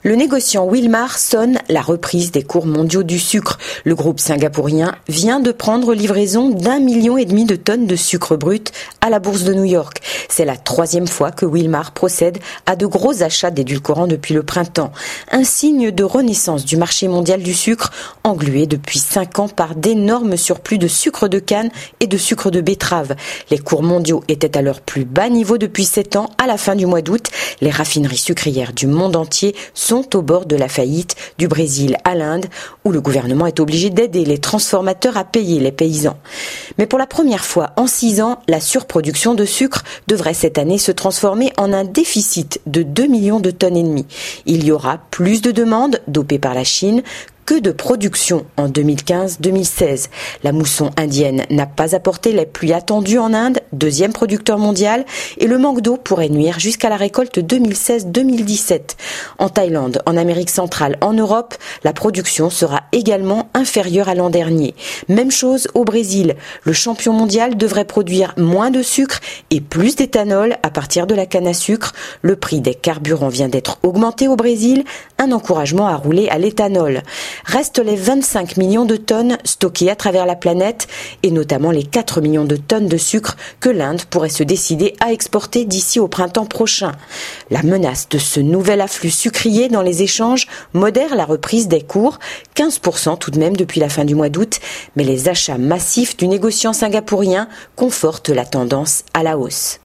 Le négociant Wilmar sonne la reprise des cours mondiaux du sucre. Le groupe singapourien vient de prendre livraison d'1,5 million de tonnes de sucre brut à la bourse de New York. C'est la 3e fois que Wilmar procède à de gros achats d'édulcorants depuis le printemps. Un signe de renaissance du marché mondial du sucre, englué depuis 5 ans par d'énormes surplus de sucre de canne et de sucre de betterave. Les cours mondiaux étaient à leur plus bas niveau depuis 7 ans à la fin du mois d'août. Les raffineries sucrières du monde entier sont au bord de la faillite, du Brésil à l'Inde, où le gouvernement est obligé d'aider les transformateurs à payer les paysans. Mais pour la première fois en 6 ans, la surproduction de sucre devrait cette année se transformer en un déficit de 2 millions de tonnes et demie. Il y aura plus de demandes, dopées par la Chine, que de production en 2015-2016. La mousson indienne n'a pas apporté les pluies attendues en Inde, 2e producteur mondial, et le manque d'eau pourrait nuire jusqu'à la récolte 2016-2017. En Thaïlande, en Amérique centrale, en Europe, la production sera également inférieure à l'an dernier. Même chose au Brésil. Le champion mondial devrait produire moins de sucre et plus d'éthanol à partir de la canne à sucre. Le prix des carburants vient d'être augmenté au Brésil, un encouragement à rouler à l'éthanol. Restent les 25 millions de tonnes stockées à travers la planète et notamment les 4 millions de tonnes de sucre que l'Inde pourrait se décider à exporter d'ici au printemps prochain. La menace de ce nouvel afflux sucrier dans les échanges modère la reprise des cours, 15% tout de même depuis la fin du mois d'août, mais les achats massifs du négociant singapourien confortent la tendance à la hausse.